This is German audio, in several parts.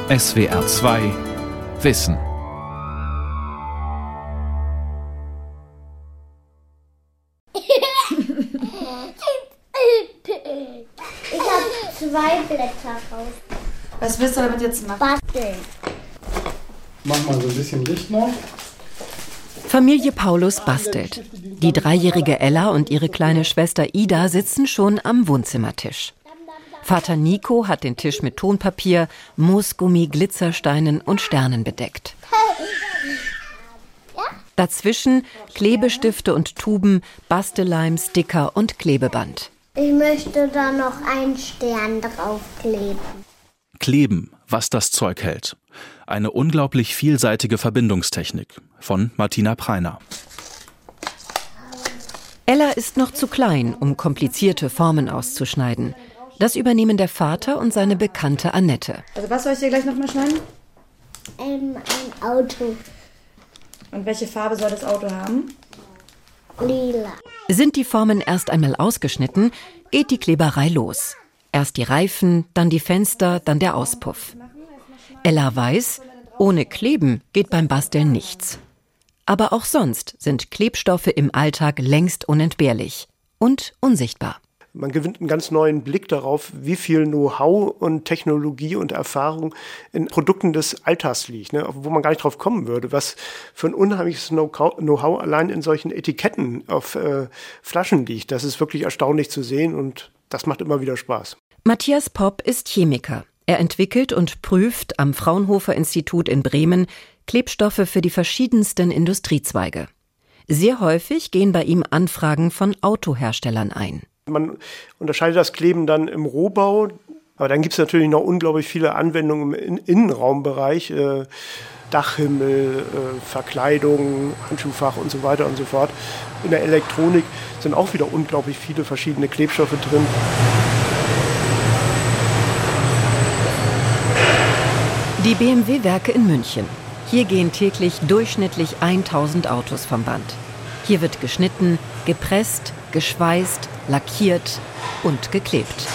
SWR 2 Wissen. Ich habe 2 Blätter raus. Was willst du damit jetzt machen? Basteln. Mach mal so ein bisschen Licht noch. Familie Paulus bastelt. Die 3-jährige Ella und ihre kleine Schwester Ida sitzen schon am Wohnzimmertisch. Vater Nico hat den Tisch mit Tonpapier, Moosgummi, Glitzersteinen und Sternen bedeckt. Dazwischen Klebestifte und Tuben, Bastelleim, Sticker und Klebeband. Ich möchte da noch einen Stern draufkleben. Kleben, was das Zeug hält. Eine unglaublich vielseitige Verbindungstechnik von Martina Preiner. Ella ist noch zu klein, um komplizierte Formen auszuschneiden. Das übernehmen der Vater und seine Bekannte Annette. Also was soll ich dir gleich nochmal schneiden? Ein Auto. Und welche Farbe soll das Auto haben? Lila. Sind die Formen erst einmal ausgeschnitten, geht die Kleberei los. Erst die Reifen, dann die Fenster, dann der Auspuff. Ella weiß, ohne Kleben geht beim Basteln nichts. Aber auch sonst sind Klebstoffe im Alltag längst unentbehrlich und unsichtbar. Man gewinnt einen ganz neuen Blick darauf, wie viel Know-how und Technologie und Erfahrung in Produkten des Alltags liegt, ne? Wo man gar nicht drauf kommen würde, was für ein unheimliches Know-how allein in solchen Etiketten auf Flaschen liegt. Das ist wirklich erstaunlich zu sehen und das macht immer wieder Spaß. Matthias Popp ist Chemiker. Er entwickelt und prüft am Fraunhofer-Institut in Bremen Klebstoffe für die verschiedensten Industriezweige. Sehr häufig gehen bei ihm Anfragen von Autoherstellern ein. Man unterscheidet das Kleben dann im Rohbau, aber dann gibt es natürlich noch unglaublich viele Anwendungen im Innenraumbereich, Dachhimmel, Verkleidung, Handschuhfach und so weiter und so fort. In der Elektronik sind auch wieder unglaublich viele verschiedene Klebstoffe drin. Die BMW-Werke in München. Hier gehen täglich durchschnittlich 1000 Autos vom Band. Hier wird geschnitten, gepresst, geschweißt, lackiert und geklebt.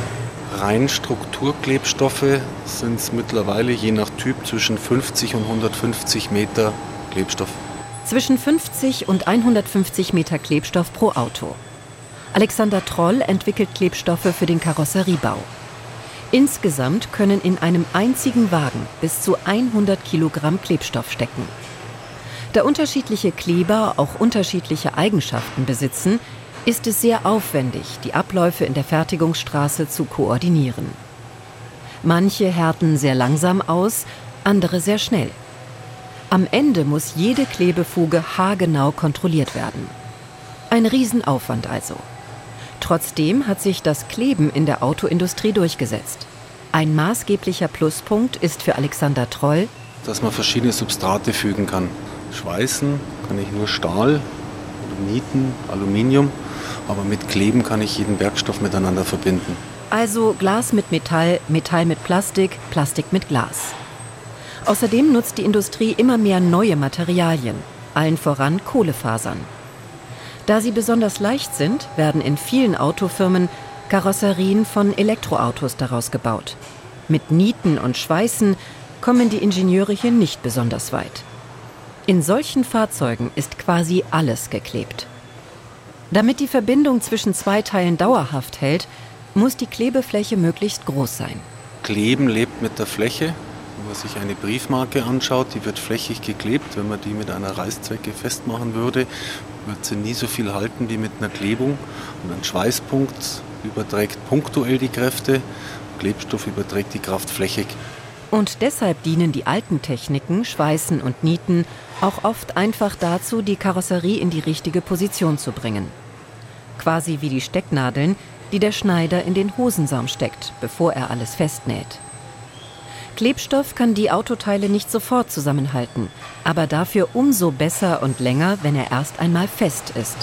Rein Strukturklebstoffe sind es mittlerweile je nach Typ zwischen 50 und 150 Meter Klebstoff. Zwischen 50 und 150 Meter Klebstoff pro Auto. Alexander Troll entwickelt Klebstoffe für den Karosseriebau. Insgesamt können in einem einzigen Wagen bis zu 100 Kilogramm Klebstoff stecken. Da unterschiedliche Kleber auch unterschiedliche Eigenschaften besitzen, ist es sehr aufwendig, die Abläufe in der Fertigungsstraße zu koordinieren. Manche härten sehr langsam aus, andere sehr schnell. Am Ende muss jede Klebefuge haargenau kontrolliert werden. Ein Riesenaufwand also. Trotzdem hat sich das Kleben in der Autoindustrie durchgesetzt. Ein maßgeblicher Pluspunkt ist für Alexander Troll, dass man verschiedene Substrate fügen kann. Schweißen kann ich nur Stahl, Nieten, Aluminium, aber mit Kleben kann ich jeden Werkstoff miteinander verbinden. Also Glas mit Metall, Metall mit Plastik, Plastik mit Glas. Außerdem nutzt die Industrie immer mehr neue Materialien, allen voran Kohlefasern. Da sie besonders leicht sind, werden in vielen Autofirmen Karosserien von Elektroautos daraus gebaut. Mit Nieten und Schweißen kommen die Ingenieure hier nicht besonders weit. In solchen Fahrzeugen ist quasi alles geklebt. Damit die Verbindung zwischen 2 Teilen dauerhaft hält, muss die Klebefläche möglichst groß sein. Kleben lebt mit der Fläche. Wenn man sich eine Briefmarke anschaut, die wird flächig geklebt. Wenn man die mit einer Reißzwecke festmachen würde, wird sie nie so viel halten wie mit einer Klebung. Und ein Schweißpunkt überträgt punktuell die Kräfte, Klebstoff überträgt die Kraft flächig. Und deshalb dienen die alten Techniken, Schweißen und Nieten, auch oft einfach dazu, die Karosserie in die richtige Position zu bringen. Quasi wie die Stecknadeln, die der Schneider in den Hosensaum steckt, bevor er alles festnäht. Klebstoff kann die Autoteile nicht sofort zusammenhalten, aber dafür umso besser und länger, wenn er erst einmal fest ist.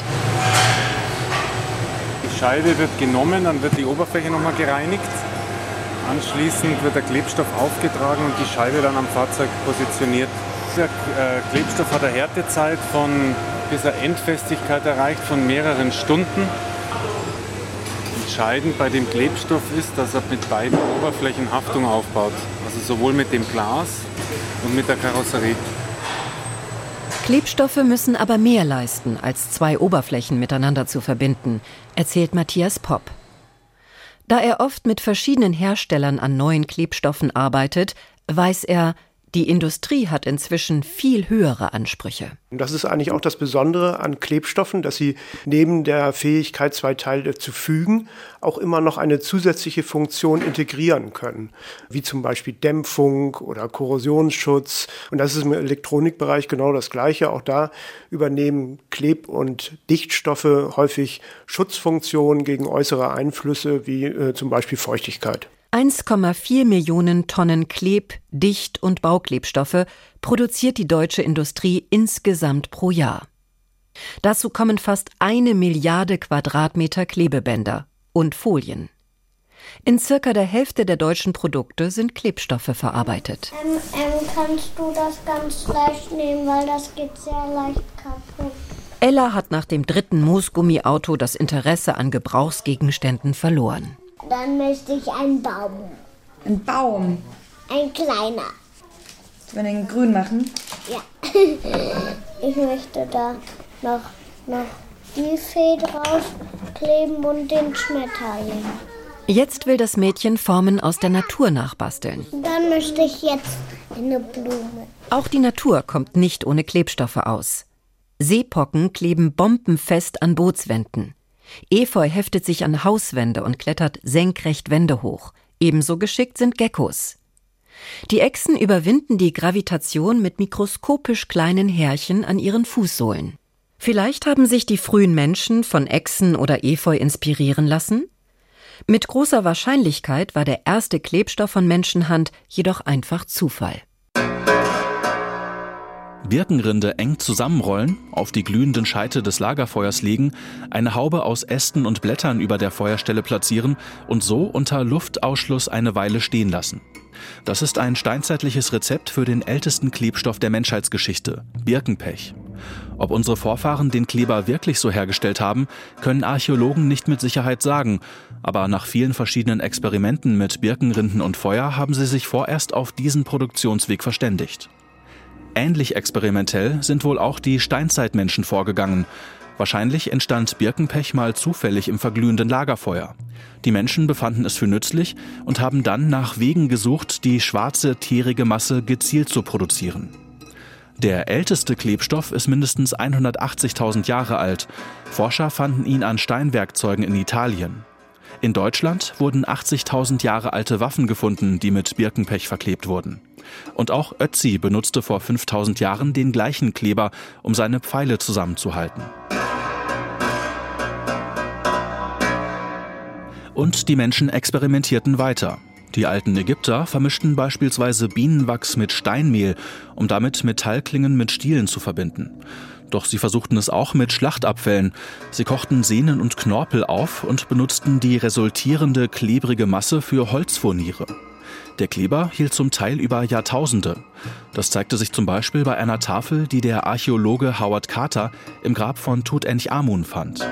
Die Scheibe wird genommen, dann wird die Oberfläche nochmal gereinigt. Anschließend wird der Klebstoff aufgetragen und die Scheibe dann am Fahrzeug positioniert. Der Klebstoff hat eine Härtezeit bis er Endfestigkeit erreicht von mehreren Stunden. Die Entscheidend bei dem Klebstoff ist, dass er mit beiden Oberflächen Haftung aufbaut. Also sowohl mit dem Glas und mit der Karosserie. Klebstoffe müssen aber mehr leisten, als zwei Oberflächen miteinander zu verbinden, erzählt Matthias Popp. Da er oft mit verschiedenen Herstellern an neuen Klebstoffen arbeitet, weiß er, die Industrie hat inzwischen viel höhere Ansprüche. Und das ist eigentlich auch das Besondere an Klebstoffen, dass sie neben der Fähigkeit, zwei Teile zu fügen, auch immer noch eine zusätzliche Funktion integrieren können, wie zum Beispiel Dämpfung oder Korrosionsschutz. Und das ist im Elektronikbereich genau das Gleiche. Auch da übernehmen Kleb- und Dichtstoffe häufig Schutzfunktionen gegen äußere Einflüsse, wie zum Beispiel Feuchtigkeit. 1,4 Millionen Tonnen Kleb-, Dicht- und Bauklebstoffe produziert die deutsche Industrie insgesamt pro Jahr. Dazu kommen fast 1 Milliarde Quadratmeter Klebebänder und Folien. In circa der Hälfte der deutschen Produkte sind Klebstoffe verarbeitet. Kannst du das ganz leicht nehmen, weil das geht sehr leicht kaputt. Ella hat nach dem 3. Moosgummiauto das Interesse an Gebrauchsgegenständen verloren. Dann möchte ich einen Baum. Ein Baum. Ein kleiner. Wenn wir den grün machen? Ja. Ich möchte da noch die Fee draufkleben und den Schmetterling. Jetzt will das Mädchen Formen aus der Natur nachbasteln. Dann möchte ich jetzt eine Blume. Auch die Natur kommt nicht ohne Klebstoffe aus. Seepocken kleben bombenfest an Bootswänden. Efeu heftet sich an Hauswände und klettert senkrecht Wände hoch. Ebenso geschickt sind Geckos. Die Echsen überwinden die Gravitation mit mikroskopisch kleinen Härchen an ihren Fußsohlen. Vielleicht haben sich die frühen Menschen von Echsen oder Efeu inspirieren lassen? Mit großer Wahrscheinlichkeit war der erste Klebstoff von Menschenhand jedoch einfach Zufall. Birkenrinde eng zusammenrollen, auf die glühenden Scheite des Lagerfeuers legen, eine Haube aus Ästen und Blättern über der Feuerstelle platzieren und so unter Luftausschluss eine Weile stehen lassen. Das ist ein steinzeitliches Rezept für den ältesten Klebstoff der Menschheitsgeschichte, Birkenpech. Ob unsere Vorfahren den Kleber wirklich so hergestellt haben, können Archäologen nicht mit Sicherheit sagen, aber nach vielen verschiedenen Experimenten mit Birkenrinden und Feuer haben sie sich vorerst auf diesen Produktionsweg verständigt. Ähnlich experimentell sind wohl auch die Steinzeitmenschen vorgegangen. Wahrscheinlich entstand Birkenpech mal zufällig im verglühenden Lagerfeuer. Die Menschen befanden es für nützlich und haben dann nach Wegen gesucht, die schwarze, teerige Masse gezielt zu produzieren. Der älteste Klebstoff ist mindestens 180.000 Jahre alt. Forscher fanden ihn an Steinwerkzeugen in Italien. In Deutschland wurden 80.000 Jahre alte Waffen gefunden, die mit Birkenpech verklebt wurden. Und auch Ötzi benutzte vor 5.000 Jahren den gleichen Kleber, um seine Pfeile zusammenzuhalten. Und die Menschen experimentierten weiter. Die alten Ägypter vermischten beispielsweise Bienenwachs mit Steinmehl, um damit Metallklingen mit Stielen zu verbinden. Doch sie versuchten es auch mit Schlachtabfällen. Sie kochten Sehnen und Knorpel auf und benutzten die resultierende klebrige Masse für Holzfurniere. Der Kleber hielt zum Teil über Jahrtausende. Das zeigte sich zum Beispiel bei einer Tafel, die der Archäologe Howard Carter im Grab von Tutanchamun fand.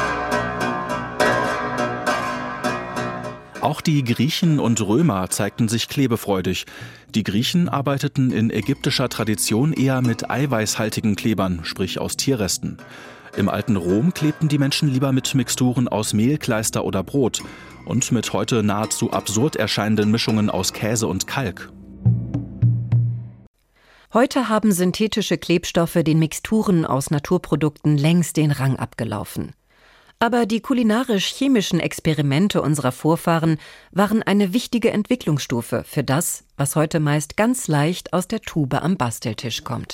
Auch die Griechen und Römer zeigten sich klebefreudig. Die Griechen arbeiteten in ägyptischer Tradition eher mit eiweißhaltigen Klebern, sprich aus Tierresten. Im alten Rom klebten die Menschen lieber mit Mixturen aus Mehl, Kleister oder Brot und mit heute nahezu absurd erscheinenden Mischungen aus Käse und Kalk. Heute haben synthetische Klebstoffe den Mixturen aus Naturprodukten längst den Rang abgelaufen. Aber die kulinarisch-chemischen Experimente unserer Vorfahren waren eine wichtige Entwicklungsstufe für das, was heute meist ganz leicht aus der Tube am Basteltisch kommt.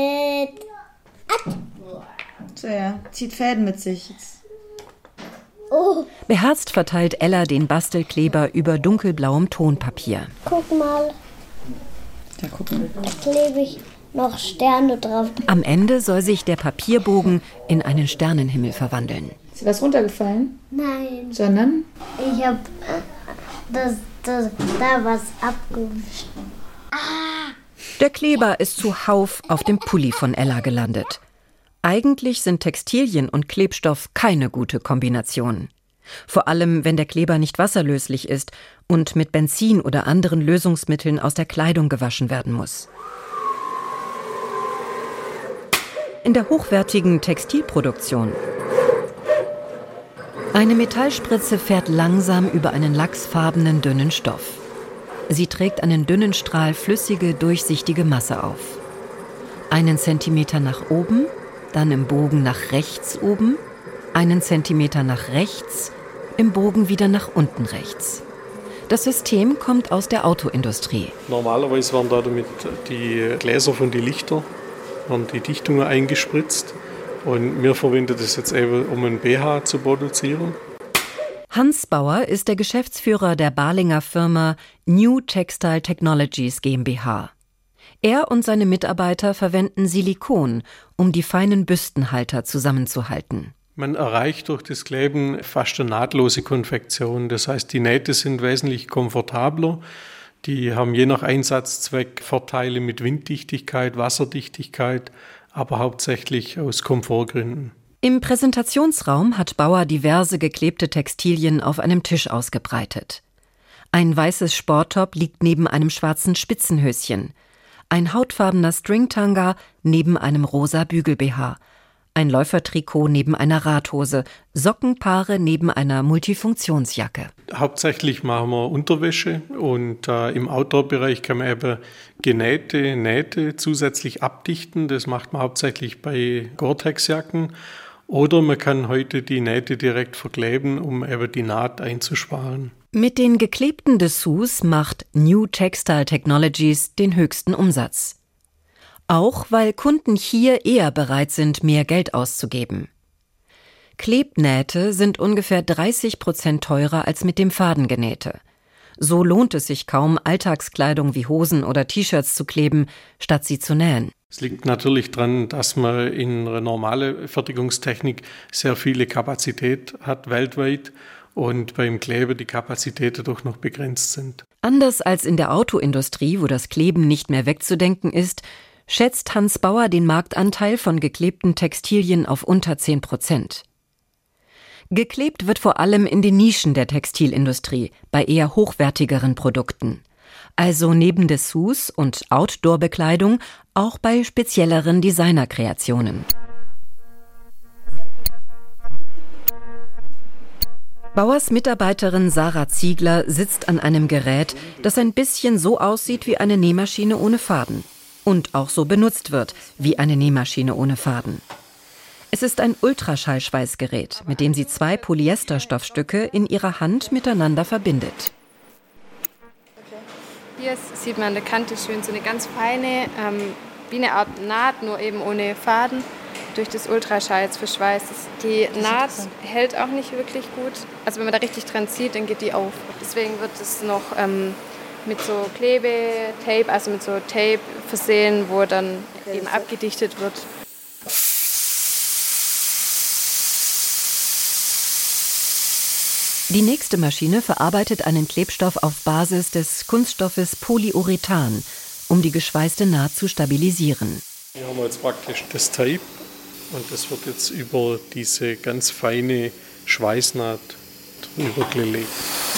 So, ja, zieht Fäden mit sich. Oh, Beherzt verteilt Ella den Bastelkleber über dunkelblauem Tonpapier. guck mal, Da gucken wir. da klebe ich noch Sterne drauf. Am Ende soll sich der Papierbogen in einen Sternenhimmel verwandeln. Ist dir was runtergefallen? Nein, Sondern? ich habe da was abgewischt. Der Kleber ist zuhauf auf dem Pulli von Ella gelandet. Eigentlich sind Textilien und Klebstoff keine gute Kombination. Vor allem, wenn der Kleber nicht wasserlöslich ist und mit Benzin oder anderen Lösungsmitteln aus der Kleidung gewaschen werden muss. In der hochwertigen Textilproduktion. Eine Metallspritze fährt langsam über einen lachsfarbenen dünnen Stoff. Sie trägt einen dünnen Strahl flüssige, durchsichtige Masse auf. 1 Zentimeter nach oben, dann im Bogen nach rechts oben, 1 Zentimeter nach rechts, im Bogen wieder nach unten rechts. Das System kommt aus der Autoindustrie. Normalerweise werden damit die Gläser von den Lichtern, werden die Dichtungen eingespritzt. Und wir verwenden das jetzt eben, um ein BH zu produzieren. Hans Bauer ist der Geschäftsführer der Balinger Firma New Textile Technologies GmbH. Er und seine Mitarbeiter verwenden Silikon, um die feinen Büstenhalter zusammenzuhalten. Man erreicht durch das Kleben fast eine nahtlose Konfektion. Das heißt, die Nähte sind wesentlich komfortabler. Die haben je nach Einsatzzweck Vorteile mit Winddichtigkeit, Wasserdichtigkeit, aber hauptsächlich aus Komfortgründen. Im Präsentationsraum hat Bauer diverse geklebte Textilien auf einem Tisch ausgebreitet. Ein weißes Sporttop liegt neben einem schwarzen Spitzenhöschen. Ein hautfarbener Stringtanga neben einem rosa Bügel-BH. Ein Läufertrikot neben einer Radhose, Sockenpaare neben einer Multifunktionsjacke. Hauptsächlich machen wir Unterwäsche und im Outdoor-Bereich kann man eben genähte Nähte zusätzlich abdichten. Das macht man hauptsächlich bei Gore-Tex-Jacken. Oder man kann heute die Nähte direkt verkleben, um eben die Naht einzusparen. Mit den geklebten Dessous macht New Textile Technologies den höchsten Umsatz. Auch weil Kunden hier eher bereit sind, mehr Geld auszugeben. Klebnähte sind ungefähr 30% teurer als mit dem Faden genähte. So lohnt es sich kaum, Alltagskleidung wie Hosen oder T-Shirts zu kleben, statt sie zu nähen. Es liegt natürlich daran, dass man in einer normalen Fertigungstechnik sehr viele Kapazität hat weltweit und beim Kleben die Kapazitäten doch noch begrenzt sind. Anders als in der Autoindustrie, wo das Kleben nicht mehr wegzudenken ist, schätzt Hans Bauer den Marktanteil von geklebten Textilien auf unter 10%. Geklebt wird vor allem in den Nischen der Textilindustrie, bei eher hochwertigeren Produkten. Also neben Dessous und Outdoor-Bekleidung auch bei spezielleren Designerkreationen. Bauers Mitarbeiterin Sarah Ziegler sitzt an einem Gerät, das ein bisschen so aussieht wie eine Nähmaschine ohne Faden. Und auch so benutzt wird, wie eine Nähmaschine ohne Faden. Es ist ein Ultraschallschweißgerät, mit dem sie 2 Polyesterstoffstücke in ihrer Hand miteinander verbindet. Hier sieht man an der Kante schön so eine ganz feine, wie eine Art Naht, nur eben ohne Faden, durch das Ultraschall jetzt verschweißt. Die Naht hält auch nicht wirklich gut. Also wenn man da richtig dran zieht, dann geht die auf. Deswegen wird es noch mit so Klebetape, also mit so Tape versehen, wo dann eben abgedichtet wird. Die nächste Maschine verarbeitet einen Klebstoff auf Basis des Kunststoffes Polyurethan, um die geschweißte Naht zu stabilisieren. Hier haben wir jetzt praktisch das Tape und das wird jetzt über diese ganz feine Schweißnaht drüber gelegt.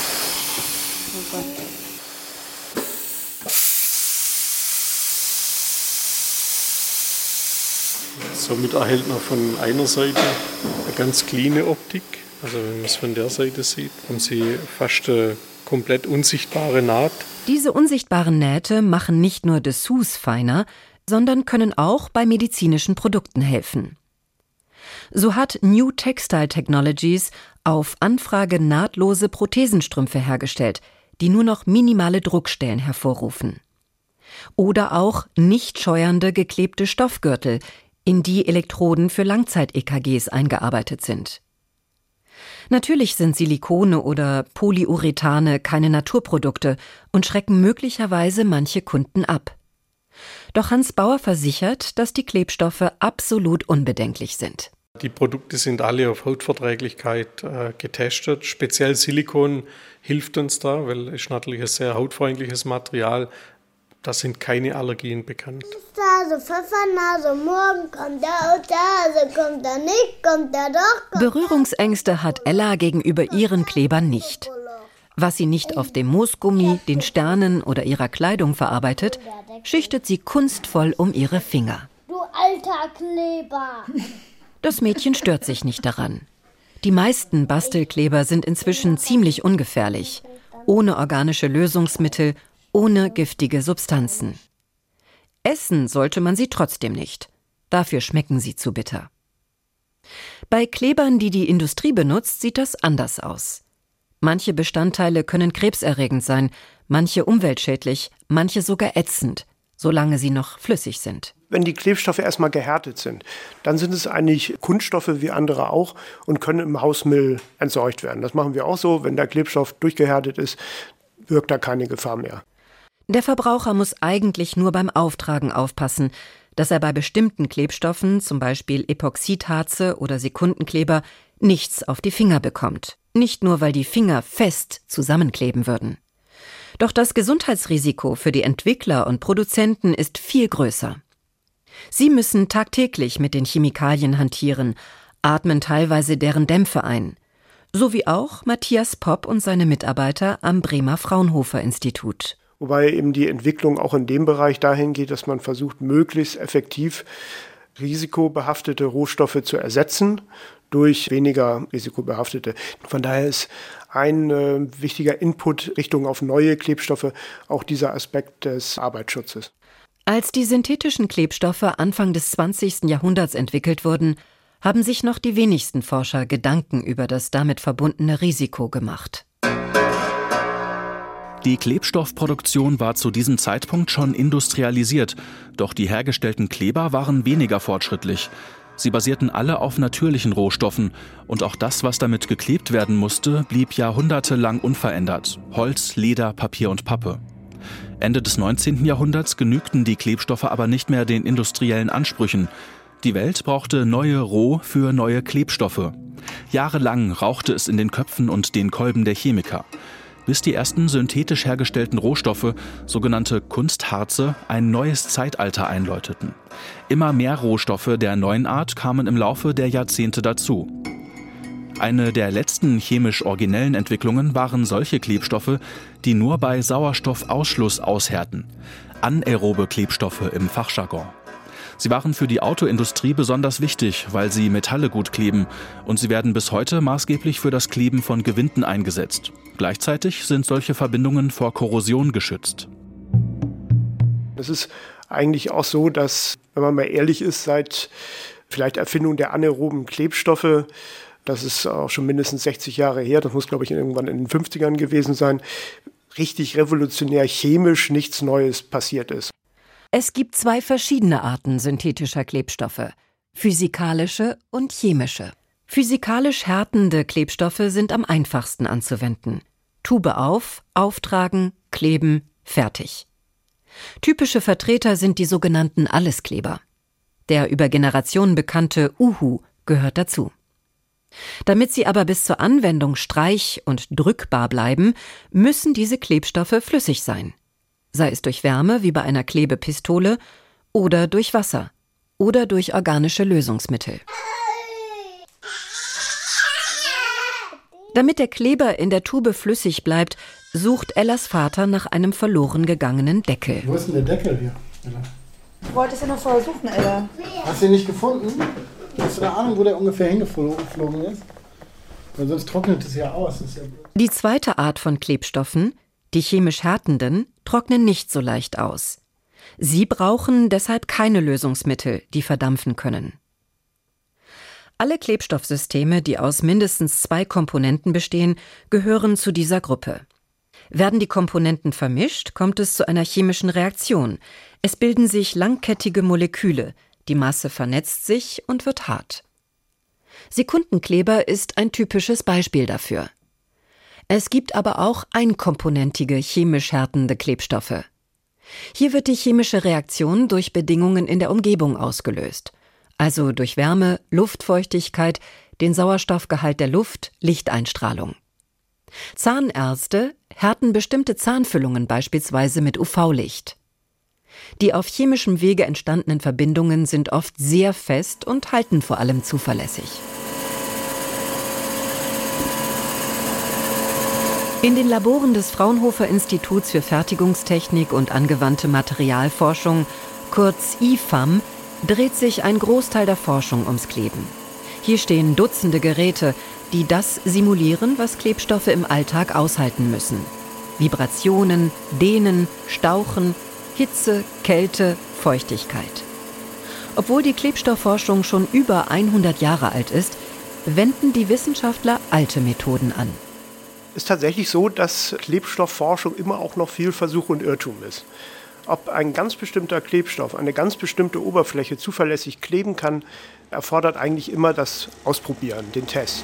Somit erhält man von einer Seite eine ganz cleane Optik. Also wenn man es von der Seite sieht, haben Sie fast eine komplett unsichtbare Naht. Diese unsichtbaren Nähte machen nicht nur Dessous feiner, sondern können auch bei medizinischen Produkten helfen. So hat New Textile Technologies auf Anfrage nahtlose Prothesenstrümpfe hergestellt, die nur noch minimale Druckstellen hervorrufen. Oder auch nicht scheuernde geklebte Stoffgürtel, in die Elektroden für Langzeit-EKGs eingearbeitet sind. Natürlich sind Silikone oder Polyurethane keine Naturprodukte und schrecken möglicherweise manche Kunden ab. Doch Hans Bauer versichert, dass die Klebstoffe absolut unbedenklich sind. Die Produkte sind alle auf Hautverträglichkeit getestet. Speziell Silikon hilft uns da, weil es natürlich ein sehr hautfreundliches Material. Da sind keine Allergien bekannt. Nase, Pfeffernase, morgen kommt der Hase, kommt er nicht, kommt er doch. Berührungsängste hat Ella gegenüber ihren Klebern nicht. Was sie nicht auf dem Moosgummi, den Sternen oder ihrer Kleidung verarbeitet, schichtet sie kunstvoll um ihre Finger. Du alter Kleber! Das Mädchen stört sich nicht daran. Die meisten Bastelkleber sind inzwischen ziemlich ungefährlich. Ohne organische Lösungsmittel, ohne giftige Substanzen. Essen sollte man sie trotzdem nicht. Dafür schmecken sie zu bitter. Bei Klebern, die die Industrie benutzt, sieht das anders aus. Manche Bestandteile können krebserregend sein, manche umweltschädlich, manche sogar ätzend, solange sie noch flüssig sind. Wenn die Klebstoffe erstmal gehärtet sind, dann sind es eigentlich Kunststoffe wie andere auch und können im Hausmüll entsorgt werden. Das machen wir auch so. Wenn der Klebstoff durchgehärtet ist, wirkt da keine Gefahr mehr. Der Verbraucher muss eigentlich nur beim Auftragen aufpassen, dass er bei bestimmten Klebstoffen, zum Beispiel Epoxidharze oder Sekundenkleber, nichts auf die Finger bekommt. Nicht nur, weil die Finger fest zusammenkleben würden. Doch das Gesundheitsrisiko für die Entwickler und Produzenten ist viel größer. Sie müssen tagtäglich mit den Chemikalien hantieren, atmen teilweise deren Dämpfe ein. So wie auch Matthias Popp und seine Mitarbeiter am Bremer Fraunhofer-Institut. Wobei eben die Entwicklung auch in dem Bereich dahin geht, dass man versucht, möglichst effektiv risikobehaftete Rohstoffe zu ersetzen durch weniger risikobehaftete. Von daher ist ein wichtiger Input Richtung auf neue Klebstoffe auch dieser Aspekt des Arbeitsschutzes. Als die synthetischen Klebstoffe Anfang des 20. Jahrhunderts entwickelt wurden, haben sich noch die wenigsten Forscher Gedanken über das damit verbundene Risiko gemacht. Die Klebstoffproduktion war zu diesem Zeitpunkt schon industrialisiert, doch die hergestellten Kleber waren weniger fortschrittlich. Sie basierten alle auf natürlichen Rohstoffen und auch das, was damit geklebt werden musste, blieb jahrhundertelang unverändert. Holz, Leder, Papier und Pappe. Ende des 19. Jahrhunderts genügten die Klebstoffe aber nicht mehr den industriellen Ansprüchen. Die Welt brauchte neue Roh- für neue Klebstoffe. Jahrelang rauchte es in den Köpfen und den Kolben der Chemiker, bis die ersten synthetisch hergestellten Rohstoffe, sogenannte Kunstharze, ein neues Zeitalter einläuteten. Immer mehr Rohstoffe der neuen Art kamen im Laufe der Jahrzehnte dazu. Eine der letzten chemisch originellen Entwicklungen waren solche Klebstoffe, die nur bei Sauerstoffausschluss aushärten. Anaerobe Klebstoffe im Fachjargon. Sie waren für die Autoindustrie besonders wichtig, weil sie Metalle gut kleben, und sie werden bis heute maßgeblich für das Kleben von Gewinden eingesetzt. Gleichzeitig sind solche Verbindungen vor Korrosion geschützt. Es ist eigentlich auch so, dass, wenn man mal ehrlich ist, seit vielleicht Erfindung der anaeroben Klebstoffe, das ist auch schon mindestens 60 Jahre her, das muss, glaube ich, irgendwann in den 50ern gewesen sein, richtig revolutionär chemisch nichts Neues passiert ist. Es gibt zwei verschiedene Arten synthetischer Klebstoffe: physikalische und chemische. Physikalisch härtende Klebstoffe sind am einfachsten anzuwenden. Tube auf, auftragen, kleben, fertig. Typische Vertreter sind die sogenannten Alleskleber. Der über Generationen bekannte Uhu gehört dazu. Damit sie aber bis zur Anwendung streich- und drückbar bleiben, müssen diese Klebstoffe flüssig sein. Sei es durch Wärme, wie bei einer Klebepistole, oder durch Wasser oder durch organische Lösungsmittel. Damit der Kleber in der Tube flüssig bleibt, sucht Ellas Vater nach einem verloren gegangenen Deckel. Wo ist denn der Deckel hier, Ella? Du wolltest ja noch vorher suchen, Ella. Hast du ihn nicht gefunden? Hast du eine Ahnung, wo der ungefähr hingeflogen ist? Weil sonst trocknet es ja aus. Das ist ja blöd. Die zweite Art von Klebstoffen, die chemisch härtenden, trocknen nicht so leicht aus. Sie brauchen deshalb keine Lösungsmittel, die verdampfen können. Alle Klebstoffsysteme, die aus mindestens 2 Komponenten bestehen, gehören zu dieser Gruppe. Werden die Komponenten vermischt, kommt es zu einer chemischen Reaktion. Es bilden sich langkettige Moleküle, die Masse vernetzt sich und wird hart. Sekundenkleber ist ein typisches Beispiel dafür. Es gibt aber auch einkomponentige chemisch härtende Klebstoffe. Hier wird die chemische Reaktion durch Bedingungen in der Umgebung ausgelöst, also durch Wärme, Luftfeuchtigkeit, den Sauerstoffgehalt der Luft, Lichteinstrahlung. Zahnärzte härten bestimmte Zahnfüllungen beispielsweise mit UV-Licht. Die auf chemischem Wege entstandenen Verbindungen sind oft sehr fest und halten vor allem zuverlässig. In den Laboren des Fraunhofer Instituts für Fertigungstechnik und angewandte Materialforschung, kurz IFAM, dreht sich ein Großteil der Forschung ums Kleben. Hier stehen Dutzende Geräte, die das simulieren, was Klebstoffe im Alltag aushalten müssen. Vibrationen, Dehnen, Stauchen, Hitze, Kälte, Feuchtigkeit. Obwohl die Klebstoffforschung schon über 100 Jahre alt ist, wenden die Wissenschaftler alte Methoden an. Es ist tatsächlich so, dass Klebstoffforschung immer auch noch viel Versuch und Irrtum ist. Ob ein ganz bestimmter Klebstoff, eine ganz bestimmte Oberfläche zuverlässig kleben kann, erfordert eigentlich immer das Ausprobieren, den Test.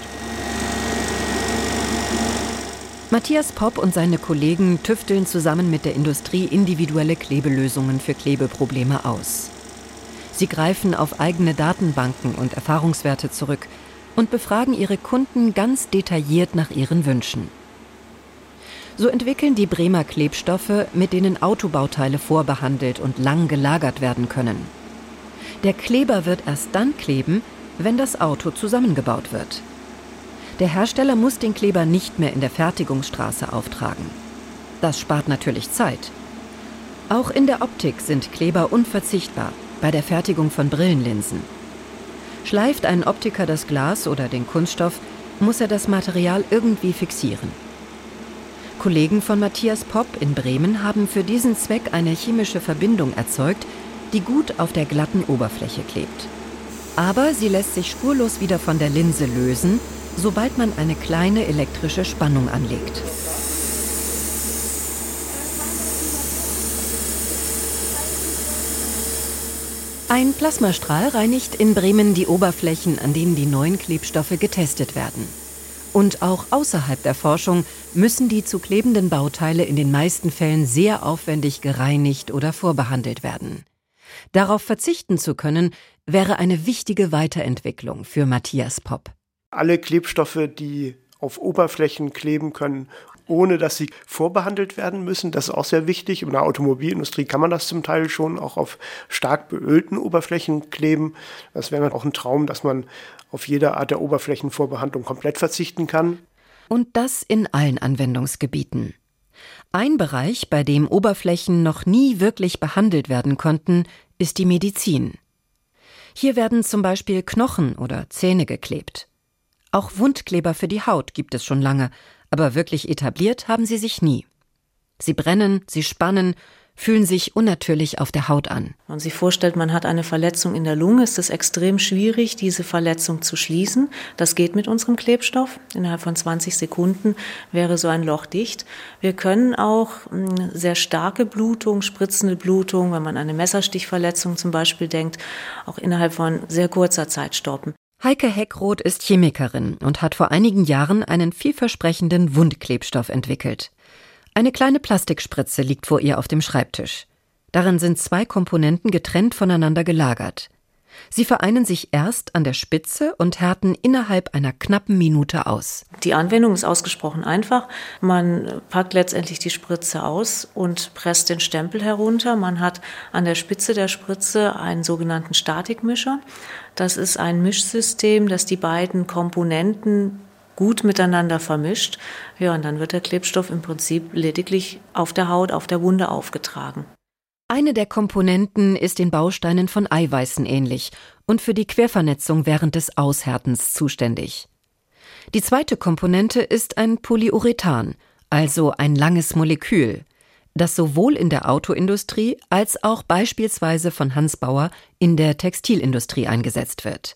Matthias Popp und seine Kollegen tüfteln zusammen mit der Industrie individuelle Klebelösungen für Klebeprobleme aus. Sie greifen auf eigene Datenbanken und Erfahrungswerte zurück und befragen ihre Kunden ganz detailliert nach ihren Wünschen. So entwickeln die Bremer Klebstoffe, mit denen Autobauteile vorbehandelt und lang gelagert werden können. Der Kleber wird erst dann kleben, wenn das Auto zusammengebaut wird. Der Hersteller muss den Kleber nicht mehr in der Fertigungsstraße auftragen. Das spart natürlich Zeit. Auch in der Optik sind Kleber unverzichtbar, bei der Fertigung von Brillenlinsen. Schleift ein Optiker das Glas oder den Kunststoff, muss er das Material irgendwie fixieren. Kollegen von Matthias Popp in Bremen haben für diesen Zweck eine chemische Verbindung erzeugt, die gut auf der glatten Oberfläche klebt. Aber sie lässt sich spurlos wieder von der Linse lösen, sobald man eine kleine elektrische Spannung anlegt. Ein Plasmastrahl reinigt in Bremen die Oberflächen, an denen die neuen Klebstoffe getestet werden. Und auch außerhalb der Forschung müssen die zu klebenden Bauteile in den meisten Fällen sehr aufwendig gereinigt oder vorbehandelt werden. Darauf verzichten zu können, wäre eine wichtige Weiterentwicklung für Matthias Popp. Alle Klebstoffe, die auf Oberflächen kleben können, ohne dass sie vorbehandelt werden müssen, das ist auch sehr wichtig. In der Automobilindustrie kann man das zum Teil schon auch auf stark beölten Oberflächen kleben. Das wäre auch ein Traum, dass man auf jede Art der Oberflächenvorbehandlung komplett verzichten kann. Und das in allen Anwendungsgebieten. Ein Bereich, bei dem Oberflächen noch nie wirklich behandelt werden konnten, ist die Medizin. Hier werden zum Beispiel Knochen oder Zähne geklebt. Auch Wundkleber für die Haut gibt es schon lange, aber wirklich etabliert haben sie sich nie. Sie brennen, sie spannen, fühlen sich unnatürlich auf der Haut an. Wenn man sich vorstellt, man hat eine Verletzung in der Lunge, ist es extrem schwierig, diese Verletzung zu schließen. Das geht mit unserem Klebstoff. Innerhalb von 20 Sekunden wäre so ein Loch dicht. Wir können auch sehr starke Blutung, spritzende Blutung, wenn man an eine Messerstichverletzung zum Beispiel denkt, auch innerhalb von sehr kurzer Zeit stoppen. Heike Heckroth ist Chemikerin und hat vor einigen Jahren einen vielversprechenden Wundklebstoff entwickelt. Eine kleine Plastikspritze liegt vor ihr auf dem Schreibtisch. Darin sind 2 Komponenten getrennt voneinander gelagert. Sie vereinen sich erst an der Spitze und härten innerhalb einer knappen Minute aus. Die Anwendung ist ausgesprochen einfach. Man packt letztendlich die Spritze aus und presst den Stempel herunter. Man hat an der Spitze der Spritze einen sogenannten Statikmischer. Das ist ein Mischsystem, das die beiden Komponenten gut miteinander vermischt. Ja, und dann wird der Klebstoff im Prinzip lediglich auf der Haut, auf der Wunde aufgetragen. Eine der Komponenten ist den Bausteinen von Eiweißen ähnlich und für die Quervernetzung während des Aushärtens zuständig. Die zweite Komponente ist ein Polyurethan, also ein langes Molekül, das sowohl in der Autoindustrie als auch beispielsweise von Hans Bauer in der Textilindustrie eingesetzt wird.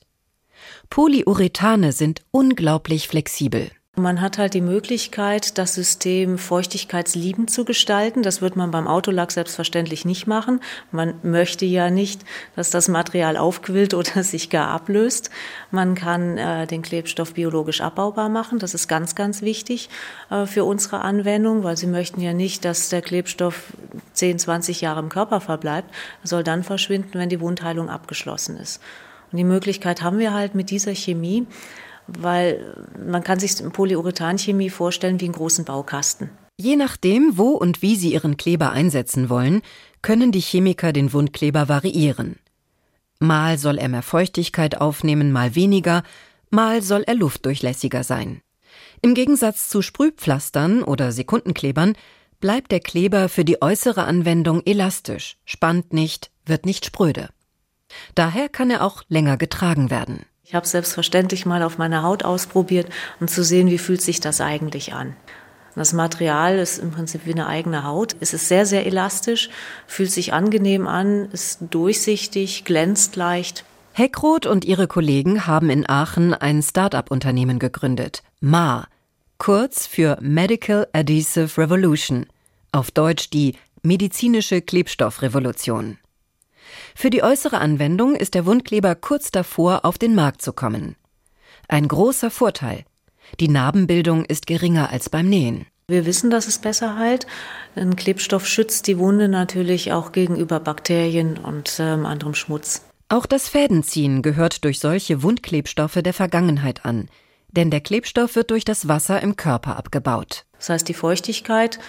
Polyurethane sind unglaublich flexibel. Man hat halt die Möglichkeit, das System feuchtigkeitsliebend zu gestalten. Das wird man beim Autolack selbstverständlich nicht machen. Man möchte ja nicht, dass das Material aufquillt oder sich gar ablöst. Man kann den Klebstoff biologisch abbaubar machen. Das ist ganz, ganz wichtig für unsere Anwendung, weil Sie möchten ja nicht, dass der Klebstoff 10, 20 Jahre im Körper verbleibt. Er soll dann verschwinden, wenn die Wundheilung abgeschlossen ist. Und die Möglichkeit haben wir halt mit dieser Chemie, weil man kann sich Polyurethanchemie vorstellen wie einen großen Baukasten. Je nachdem, wo und wie sie ihren Kleber einsetzen wollen, können die Chemiker den Wundkleber variieren. Mal soll er mehr Feuchtigkeit aufnehmen, mal weniger, mal soll er luftdurchlässiger sein. Im Gegensatz zu Sprühpflastern oder Sekundenklebern bleibt der Kleber für die äußere Anwendung elastisch, spannt nicht, wird nicht spröde. Daher kann er auch länger getragen werden. Ich habe es selbstverständlich mal auf meiner Haut ausprobiert, um zu sehen, wie fühlt sich das eigentlich an. Das Material ist im Prinzip wie eine eigene Haut. Es ist sehr, sehr elastisch, fühlt sich angenehm an, ist durchsichtig, glänzt leicht. Heckroth und ihre Kollegen haben in Aachen ein Start-up-Unternehmen gegründet, MA, kurz für Medical Adhesive Revolution, auf Deutsch die medizinische Klebstoffrevolution. Für die äußere Anwendung ist der Wundkleber kurz davor, auf den Markt zu kommen. Ein großer Vorteil: die Narbenbildung ist geringer als beim Nähen. Wir wissen, dass es besser heilt. Ein Klebstoff schützt die Wunde natürlich auch gegenüber Bakterien und anderem Schmutz. Auch das Fädenziehen gehört durch solche Wundklebstoffe der Vergangenheit an, denn der Klebstoff wird durch das Wasser im Körper abgebaut. Das heißt, die Feuchtigkeit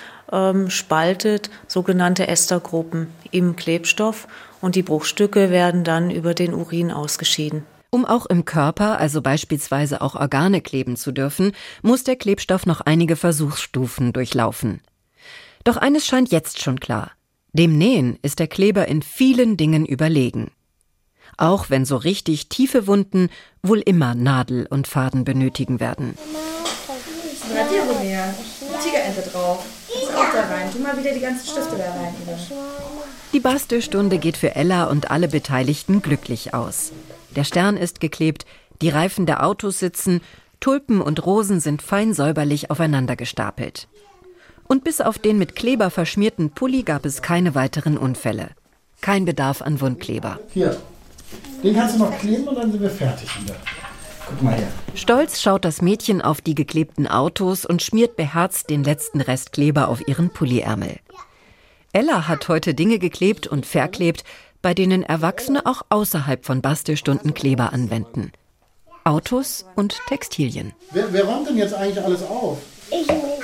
spaltet sogenannte Estergruppen im Klebstoff und die Bruchstücke werden dann über den Urin ausgeschieden. Um auch im Körper, also beispielsweise auch Organe kleben zu dürfen, muss der Klebstoff noch einige Versuchsstufen durchlaufen. Doch eines scheint jetzt schon klar: Dem Nähen ist der Kleber in vielen Dingen überlegen. Auch wenn so richtig tiefe Wunden wohl immer Nadel und Faden benötigen werden. Radiergummi, Tigerente drauf. Das auch da rein. Tu mal wieder die ganzen Stifte da rein. Die Bastelstunde geht für Ella und alle Beteiligten glücklich aus. Der Stern ist geklebt, die Reifen der Autos sitzen, Tulpen und Rosen sind fein säuberlich aufeinander gestapelt. Und bis auf den mit Kleber verschmierten Pulli gab es keine weiteren Unfälle. Kein Bedarf an Wundkleber. Hier, den kannst du noch kleben und dann sind wir fertig wieder. Guck mal her. Stolz schaut das Mädchen auf die geklebten Autos und schmiert beherzt den letzten Rest Kleber auf ihren Pulliärmel. Ella hat heute Dinge geklebt und verklebt, bei denen Erwachsene auch außerhalb von Bastelstunden Kleber anwenden. Autos und Textilien. Wer räumt denn jetzt eigentlich alles auf? Ich nicht.